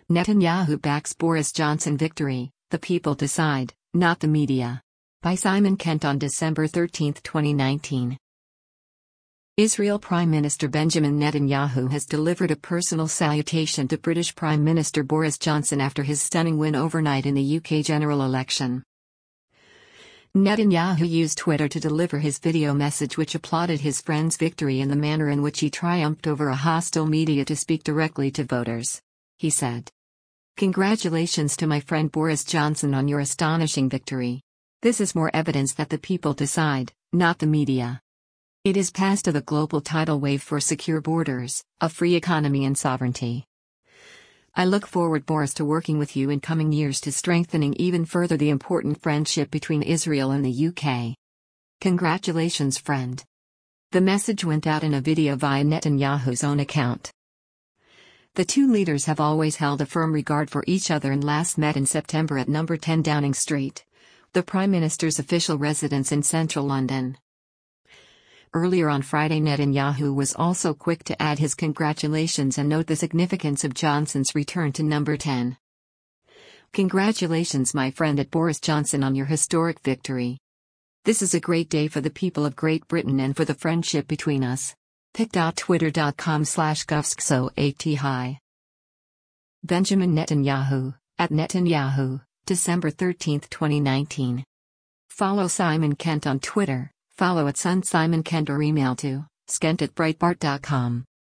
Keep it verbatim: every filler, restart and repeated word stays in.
Netanyahu backs Boris Johnson victory, the people decide, not the media. By Simon Kent on December thirteenth, twenty nineteen. Israel Prime Minister Benjamin Netanyahu has delivered a personal salutation to British Prime Minister Boris Johnson after his stunning win overnight in the U K general election. Netanyahu used Twitter to deliver his video message, which applauded his friend's victory and the manner in which he triumphed over a hostile media to speak directly to voters. He said, "Congratulations to my friend Boris Johnson on your astonishing victory. This is more evidence that the people decide, not the media. It is past of a global tidal wave for secure borders, a free economy and sovereignty. I look forward, Boris, to working with you in coming years to strengthening even further the important friendship between Israel and the U K. Congratulations, friend." The message went out in a video via Netanyahu's own account. The two leaders have always held a firm regard for each other and last met in September at number ten Downing Street, the Prime Minister's official residence in central London. Earlier on Friday, Netanyahu was also quick to add his congratulations and note the significance of Johnson's return to number ten. "Congratulations, my friend at Boris Johnson, on your historic victory. This is a great day for the people of Great Britain and for the friendship between us. pic dot twitter dot com slash gufsxoathi." Benjamin Netanyahu, at Netanyahu, December thirteenth, twenty nineteen. Follow Simon Kent on Twitter. Follow at Son Simon Kent or email to skent at breitbart dot com.